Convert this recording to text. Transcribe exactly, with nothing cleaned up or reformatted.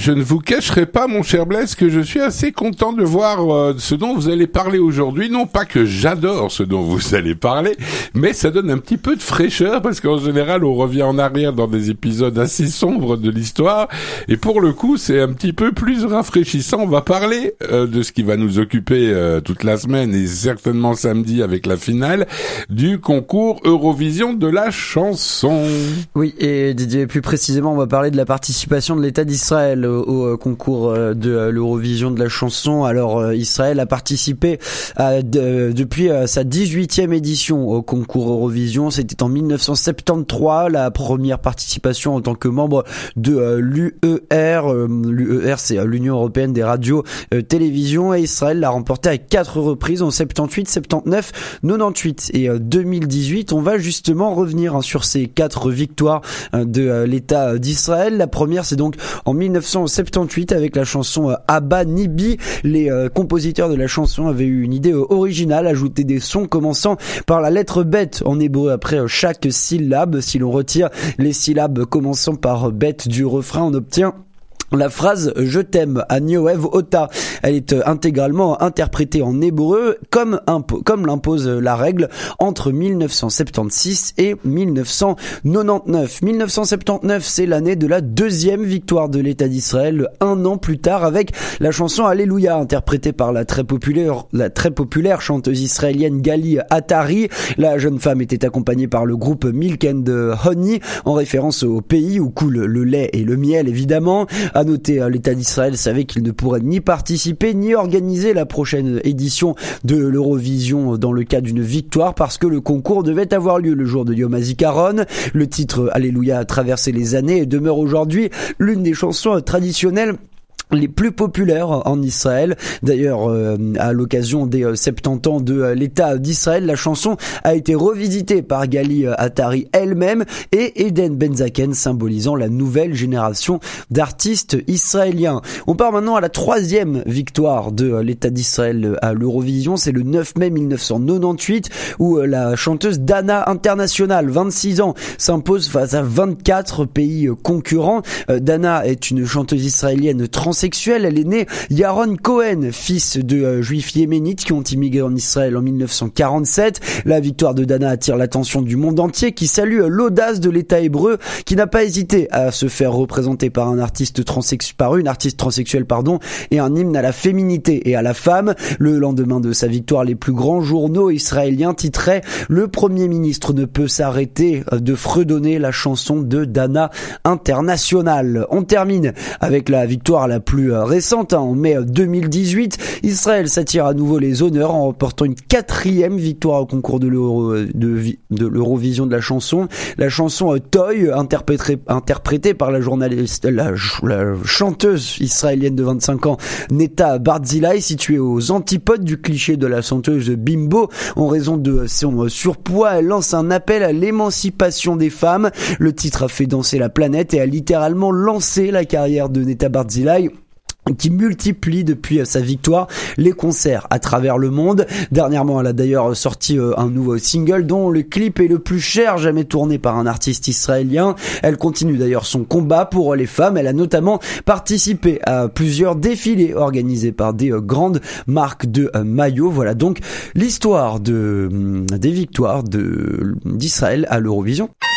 je ne vous cacherai pas, mon cher Blaise, que je suis assez content de voir euh, ce dont vous allez parler aujourd'hui. Non pas que j'adore ce dont vous allez parler, mais ça donne un petit peu de fraîcheur, parce qu'en général, on revient en arrière dans des épisodes assez sombres de l'histoire. Et pour le coup, c'est un petit peu plus rafraîchissant. On va parler euh, de ce qui va nous occuper euh, toute la semaine, et certainement samedi avec la finale, du concours Eurovision de la chanson. Oui, et Didier, plus précisément, on va parler de la participation de l'État d'Israël au, au concours de l'Eurovision de la chanson. Alors, Israël a participé à, de, depuis sa dix-huitième édition au concours Eurovision. C'était en dix-neuf cent soixante-treize, la première participation en tant que membre de l'U E R. L'U E R, c'est l'Union Européenne des radios euh, télévisions, et Israël l'a remporté à quatre reprises, en soixante-dix-huit, soixante-dix-neuf, quatre-vingt-dix-huit et euh, deux mille dix-huit. On va justement revenir hein, sur ces quatre victoires euh, de euh, l'État d'Israël. La première, c'est donc en dix-neuf cent soixante-dix-huit avec la chanson euh, Abba Nibi. Les euh, compositeurs de la chanson avaient eu une idée euh, originale, ajouter des sons commençant par la lettre bête en hébreu après euh, chaque syllabe. Si l'on retire les syllabes commençant par euh, bête du refrain, on obtient la phrase « Je t'aime » à Nioev Ota. Elle est intégralement interprétée en hébreu comme, impo- comme l'impose la règle entre dix-neuf cent soixante-seize et dix-neuf cent quatre-vingt-dix-neuf. dix-neuf cent soixante-dix-neuf, c'est l'année de la deuxième victoire de l'État d'Israël, un an plus tard, avec la chanson Alléluia, interprétée par la très populaire, la très populaire chanteuse israélienne Gali Atari. La jeune femme était accompagnée par le groupe Milk and Honey, en référence au pays où coule le lait et le miel, évidemment. À noter, l'État d'Israël savait qu'il ne pourrait ni participer ni organiser la prochaine édition de l'Eurovision dans le cas d'une victoire, parce que le concours devait avoir lieu le jour de Yom HaZikaron. Le titre Alléluia a traversé les années et demeure aujourd'hui l'une des chansons traditionnelles les plus populaires en Israël. D'ailleurs, euh, à l'occasion des euh, soixante-dix ans de euh, l'État d'Israël, la chanson a été revisitée par Gali euh, Atari elle-même et Eden Benzaken, symbolisant la nouvelle génération d'artistes israéliens. On part maintenant à la troisième victoire de euh, l'État d'Israël à l'Eurovision. C'est le neuf mai dix-neuf cent quatre-vingt-dix-huit où euh, la chanteuse Dana International, vingt-six ans, s'impose face à vingt-quatre pays euh, concurrents. Euh, Dana est une chanteuse israélienne transsexuelle. Elle est née Yaron Cohen, fils de euh, juifs yéménites qui ont immigré en Israël en dix-neuf cent quarante-sept. La victoire de Dana attire l'attention du monde entier, qui salue euh, l'audace de l'État hébreu, qui n'a pas hésité à se faire représenter par un artiste transsexuel, par une artiste transsexuelle, pardon, et un hymne à la féminité et à la femme. Le lendemain de sa victoire, les plus grands journaux israéliens titraient « Le Premier ministre ne peut s'arrêter de fredonner la chanson de Dana International ». On termine avec la victoire la plus plus récente, hein, en mai deux mille dix-huit, Israël s'attire à nouveau les honneurs en remportant une quatrième victoire au concours de, l'Euro, de, de l'Eurovision de la chanson. La chanson euh, Toy, interprétée, interprétée par la journaliste, la, la chanteuse israélienne de vingt-cinq ans, Netta Barzilai, située aux antipodes du cliché de la chanteuse bimbo. En raison de son surpoids, elle lance un appel à l'émancipation des femmes. Le titre a fait danser la planète et a littéralement lancé la carrière de Netta Barzilai, qui multiplie depuis sa victoire les concerts à travers le monde. Dernièrement, elle a d'ailleurs sorti un nouveau single dont le clip est le plus cher jamais tourné par un artiste israélien. Elle continue d'ailleurs son combat pour les femmes. Elle a notamment participé à plusieurs défilés organisés par des grandes marques de maillots. Voilà donc l'histoire de, des victoires de, d'Israël à l'Eurovision.